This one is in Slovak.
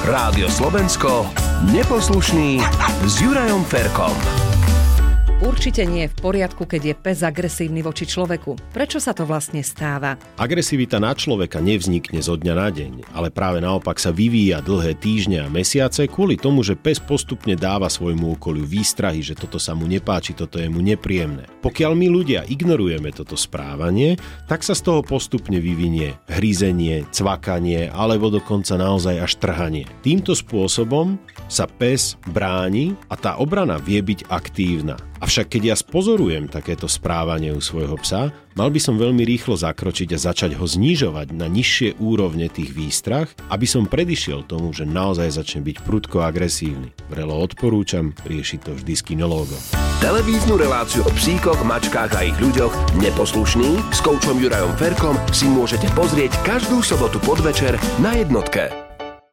Rádio Slovensko, Neposlušný s Jurajom Ferkom. Určite nie je v poriadku, keď je pes agresívny voči človeku. Prečo sa to vlastne stáva? Agresivita na človeka nevznikne zo dňa na deň, ale práve naopak sa vyvíja dlhé týždne a mesiace kvôli tomu, že pes postupne dáva svojmu okoliu výstrahy, že toto sa mu nepáči, toto je mu nepríjemné. Pokiaľ my ľudia ignorujeme toto správanie, tak sa z toho postupne vyvinie hryzenie, cvakanie alebo dokonca naozaj až trhanie. Týmto spôsobom sa pes bráni a tá obrana vie byť aktívna. Avšak keď ja spozorujem takéto správanie u svojho psa, mal by som veľmi rýchlo zakročiť a začať ho znižovať na nižšie úrovne tých výstrah, aby som predišiel tomu, že naozaj začne byť prudko agresívny. Vrelo odporúčam riešiť to vždy s kinológom. Televíznu reláciu o psíkoch, mačkách a ich ľuďoch Neposlušný s koučom Jurajom Ferkom si môžete pozrieť každú sobotu podvečer na Jednotke.